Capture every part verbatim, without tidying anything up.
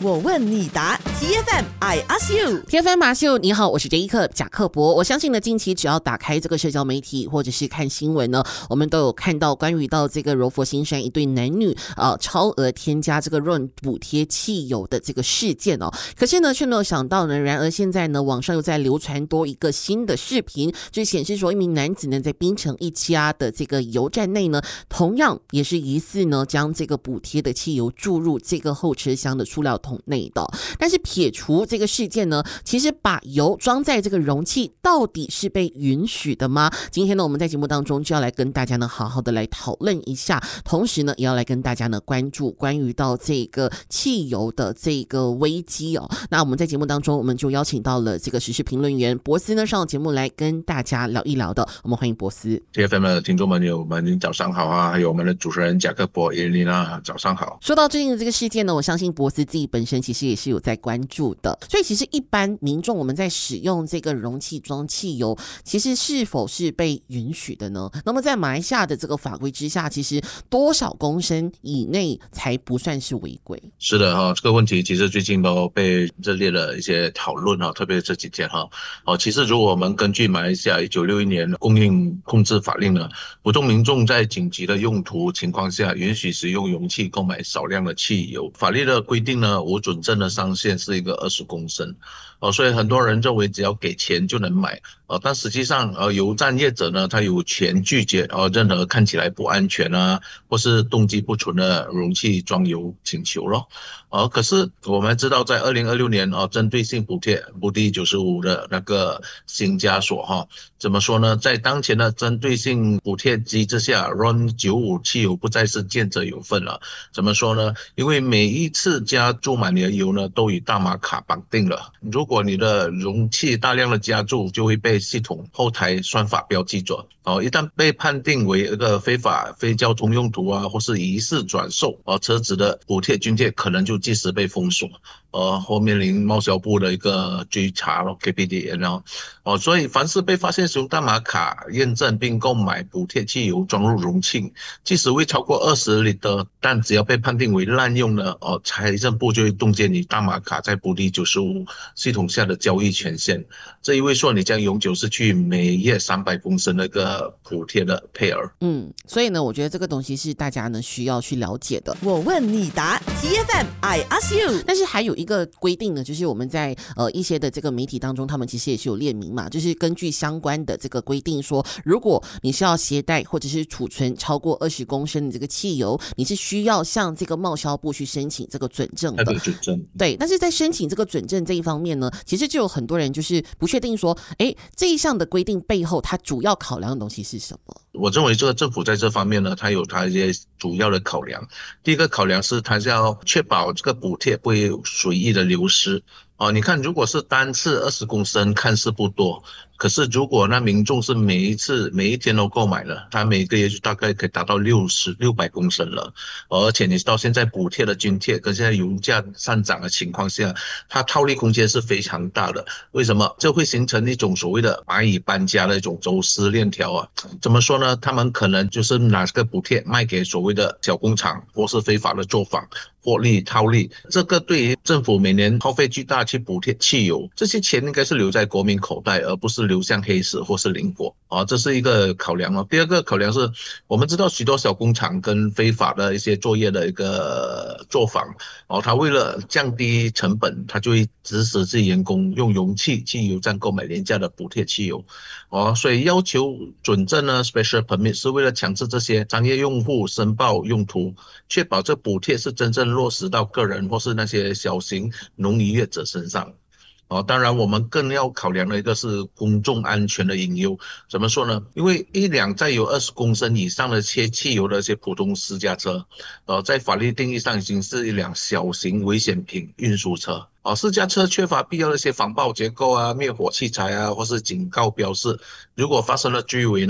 我问你答 T F M I ask you T F M 马秀，你好，我是杰伊克贾克伯。我相信呢，近期只要打开这个社交媒体或者是看新闻呢，我们都有看到关于到这个柔佛新山一对男女呃超额添加这个润补贴汽油的这个事件哦。可是呢，却没有想到呢，然而现在呢，网上又在流传多一个新的视频，就显示说一名男子呢在槟城一家的这个油站内呢，同样也是疑似呢将这个补贴的汽油注入这个后车厢的塑料桶内的。但是撇除这个事件呢，其实把油装在这个容器到底是被允许的吗？今天呢，我们在节目当中就要来跟大家呢好好的来讨论一下，同时呢，也要来跟大家呢关注关于到这个汽油的这个危机哦。那我们在节目当中，我们就邀请到了这个时事评论员博斯呢上节目来跟大家聊一聊的。我们欢迎博斯。 T F M 的听众朋友们，早上好啊！还有我们的主持人贾克伯、伊琳娜，早上好。 说到最近的这个事件呢，我相信博斯自己本身其实也是有在关注的，所以其实一般民众我们在使用这个容器装汽油，其实是否是被允许的呢？那么在马来西亚的这个法规之下，其实多少公升以内才不算是违规？ 是的哈，这个问题其实最近都被热烈的一些讨论哈，特别这几天哈。哦，其实如果我们根据马来西亚一九六一年供应控制法令呢，普通民众在紧急的用途情况下，允许使用容器购买少量的汽油。法律的规定呢，无准证的上限是一个二十公升。哦，所以很多人认为只要给钱就能买，呃，但实际上，呃，油站业者呢，他有权拒绝呃任何看起来不安全啊，或是动机不纯的容器装油请求咯。呃，可是我们知道，在二零二六年呃，针对性补贴补贴九十五的那个新加所哈，怎么说呢？在当前的针对性补贴机制下 ，R O N 九十五汽油不再是见者有份了。怎么说呢？因为每一次加注满你的油呢，都与大马卡绑定了。如果你的容器大量的加注，就会被系统后台算法标记准。哦，一旦被判定为一个非法非交通用途啊，或是疑似转售，呃，车子的补贴津贴可能就即时被封锁，呃，或面临贸销部的一个追查咯 ，K P D N 哦，哦，所以凡是被发现使用大马卡验证并购买补贴汽油装入容器，即使未超过二十立的，但只要被判定为滥用呢，哦，财政部就会冻结你大马卡在补贴九十五系统下的交易权限。这意味说你将永久失去每月三百公升那个补贴的配额。 嗯，所以呢，我觉得这个东西是大家呢需要去了解的。 我问你答 T F M I ask you。 但是还有一个规定呢，就是我们在呃一些的这个媒体当中，他们其实也是有列明嘛，就是根据相关的这个规定说，如果你是要携带或者是储存超过二十公升的这个汽油，你是需要向这个贸销部去申请这个准证的。 准证。 对，但是在申请这个准证这一方面呢，其实就有很多人就是不确定说，哎，这一项的规定背后它主要考量的东西是什么？ 我认为这个政府在这方面呢，它有它一些主要的考量。第一个考量是它是要确保这个补贴不会随意的流失。哦，你看，如果是单次二十公升，看似不多，可是如果那民众是每一次每一天都购买了，他每个月就大概可以达到六十六百公升了。而且你到现在补贴的津贴跟现在油价上涨的情况下，它套利空间是非常大的。为什么？这会形成一种所谓的蚂蚁搬家的一种走私链条啊。怎么说呢？他们可能就是拿这个补贴卖给所谓的小工厂或是非法的作坊，获利套利。这个对于政府每年耗费巨大去补贴汽油，这些钱应该是留在国民口袋，而不是流向黑市或是邻国啊，这是一个考量了。第二个考量是，我们知道许多小工厂跟非法的一些作业的一个作坊哦，他为了降低成本，他就会指使自己员工用容器去油站购买廉价的补贴汽油哦，所以要求准证呢 ，special permit 是为了强制这些商业用户申报用途，确保这补贴是真正落实到个人或是那些小型农渔业者身上。哦，当然我们更要考量的一个是公众安全的隐忧。怎么说呢？因为一辆载有二十公升以上的些汽油的一些普通私家车，呃，在法律定义上已经是一辆小型危险品运输车。哦，私家车缺乏必要的一些防爆结构啊、灭火器材啊，或是警告标示。如果发生了追尾呢？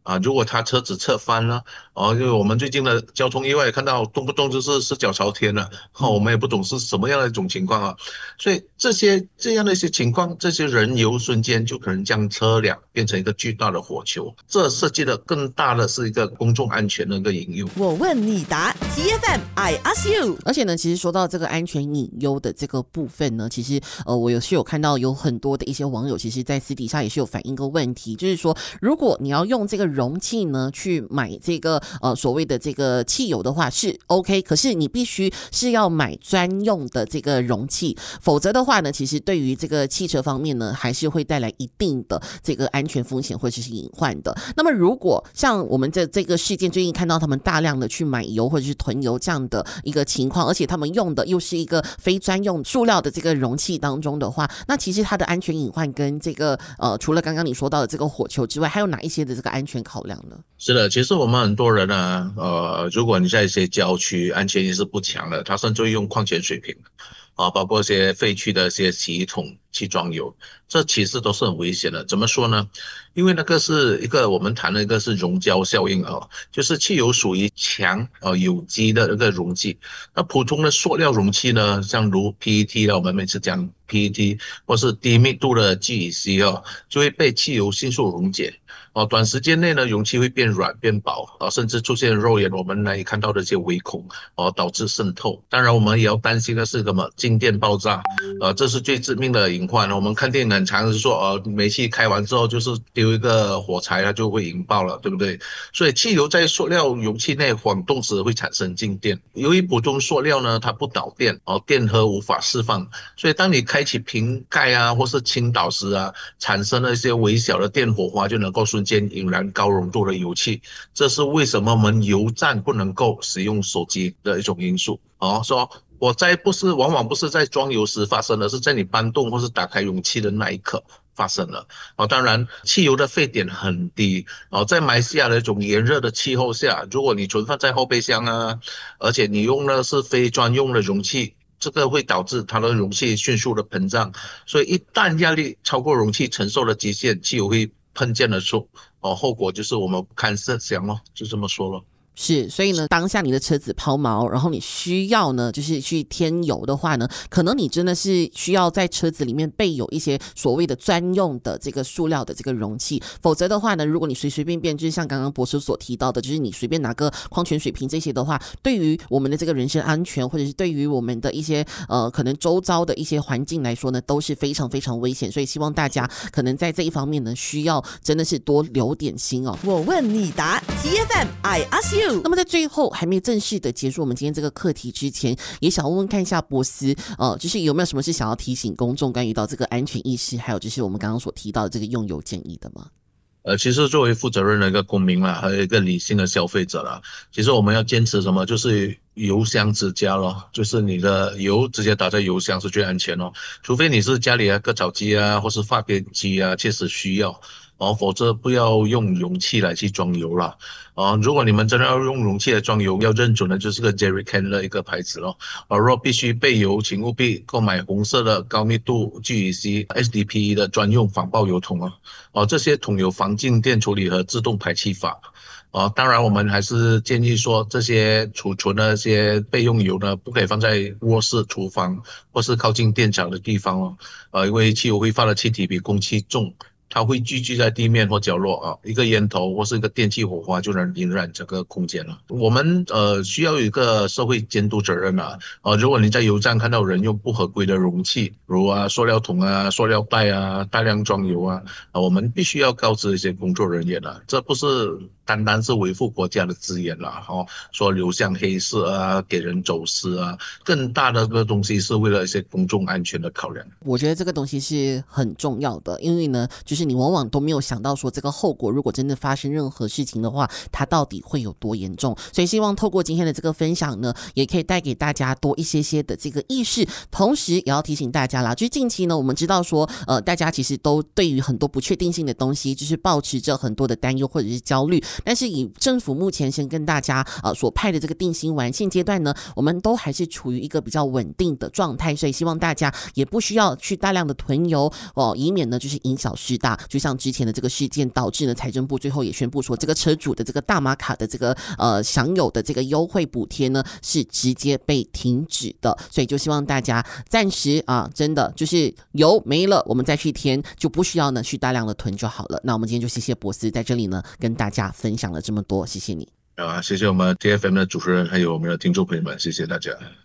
啊，如果他车子侧翻了，哦，因为我们最近的交通意外看到动不动就是四脚朝天了，哦，我们也不懂是什么样的一种情况啊，所以这些这样的一些情况，这些人游瞬间就可能将车辆变成一个巨大的火球，这涉及的更大的是一个公众安全的一个隐忧。 我问你答 ，T F M I ask you。 而且呢，其实说到这个安全隐忧的这个部分呢，其实呃，我有是有看到有很多的一些网友，其实在私底下也是有反映个问题，就是说，如果你要用这个容器呢去买这个呃所谓的这个汽油的话是 OK， 可是你必须是要买专用的这个容器，否则的话呢，其实对于这个汽车方面呢，还是会带来一定的这个安全风险或者是隐患的。那么如果像我们这这个事件最近看到他们大量的去买油或者是囤油这样的一个情况，而且他们用的又是一个非专用塑料的这个容器当中的话，那其实它的安全隐患跟这个呃除了刚刚你说到的这个火球之外，还有哪一些的这个安全考量呢？ 是的，其实我们很多人呢，呃，如果你在一些郊区安全意识不强的，他甚至会用矿泉水瓶啊，包括一些废弃的一些洗衣桶去装油，这其实都是很危险的。怎么说呢？因为那个是一个我们谈的一个是溶胶效应啊，就是汽油属于强呃有机的一个溶剂，那普通的塑料容器呢，像如 P E T 我们每次讲 P E T 或是低密度的 G E C 哦，就会被汽油迅速溶解。哦，短时间内呢，容器会变软变薄，啊，甚至出现肉眼我们难以看到的一些微孔，哦，导致渗透。当然，我们也要担心的是什么？静电爆炸，呃，这是最致命的隐患。我们看电影很常是说，呃，煤气开完之后就是丢一个火柴，它就会引爆了，对不对？所以汽油在塑料容器内晃动时会产生静电。由于普通塑料呢，它不导电，哦，电荷无法释放，所以当你开启瓶盖啊，或是倾倒时啊，产生了一些微小的电火花，就能够瞬间引燃高浓度的油气。这是为什么我们油站不能够使用手机的一种因素。哦，说我在不是往往不是在装油时发生的，是在你搬动或是打开容器的那一刻发生了。哦，当然汽油的沸点很低，哦，在马来西亚的一种炎热的气候下，如果你存放在后备箱啊，而且你用的是非专用的容器，这个会导致它的容器迅速的膨胀，所以一旦压力超过容器承受的极限，汽油会喷溅而出，哦，后果就是我们不堪设想咯，就这么说咯。 是，所以呢，当下你的车子抛锚，然后你需要呢，就是去添油的话呢，可能你真的是需要在车子里面备有一些所谓的专用的这个塑料的这个容器，否则的话呢，如果你随随便便，就是像刚刚博士所提到的，就是你随便拿个矿泉水瓶这些的话，对于我们的这个人身安全，或者是对于我们的一些呃可能周遭的一些环境来说呢，都是非常非常危险，所以希望大家可能在这一方面呢，需要真的是多留点心哦。 我问你答 ，T F M I ask you。 那么在最后还没正式的结束我们今天这个课题之前，也想问问看一下博斯，呃，就是有没有什么是想要提醒公众关于到这个安全意识，还有就是我们刚刚所提到的这个用油建议的吗？ 呃，其实作为负责任的一个公民啦，还有一个理性的消费者啦，其实我们要坚持什么？就是油箱之家咯，就是你的油直接打在油箱是最安全咯，除非你是家里的割草机啊，或是发电机啊，确实需要。哦，否则不要用容器来去装油啦。啊，如果你们真的要用容器来装油，要认准的就是个 Jerrycan 的一个牌子咯。而若必须备油，请务必购买红色的高密度 G E C S D P E 的专用防爆油桶啊。哦，这些桶有防静电处理和自动排气法。哦，当然我们还是建议说，这些储存的一些备用油呢，不可以放在卧室、厨房或是靠近电厂的地方哦。呃，因为汽油挥发的气体比空气重。它会聚集在地面或角落啊，一个烟头或是一个电气火花就能引燃整个空间了。我们呃需要有一个社会监督责任啊，呃，如果你在油站看到人用不合规的容器，如啊塑料桶啊、塑料袋啊，大量装油啊，啊我们必须要告知一些工作人员啊，这不是单单是维护国家的资源啦，哦，说流向黑色啊，给人走私啊，更大的个东西是为了一些公众安全的考量。 我觉得这个东西是很重要的，因为呢，就是你往往都没有想到说这个后果，如果真的发生任何事情的话，它到底会有多严重。所以希望透过今天的这个分享呢，也可以带给大家多一些些的这个意识，同时也要提醒大家啦，就是近期呢，我们知道说，呃，大家其实都对于很多不确定性的东西，就是抱持着很多的担忧或者是焦虑。但是以政府目前先跟大家呃所派的这个定心丸，现阶段呢，我们都还是处于一个比较稳定的状态，所以希望大家也不需要去大量的囤油哦，以免呢就是因小失大。 大，就像之前的这个事件导致呢，财政部最后也宣布说，这个车主的这个大马卡的这个呃享有的这个优惠补贴呢是直接被停止的，所以就希望大家暂时啊，真的就是油没了，我们再去添，就不需要呢去大量的囤就好了。那我们今天就谢谢博士在这里呢跟大家分享了这么多，谢谢你。 啊，谢谢我们 T F M 的主持人，还有我们的听众朋友们，谢谢大家。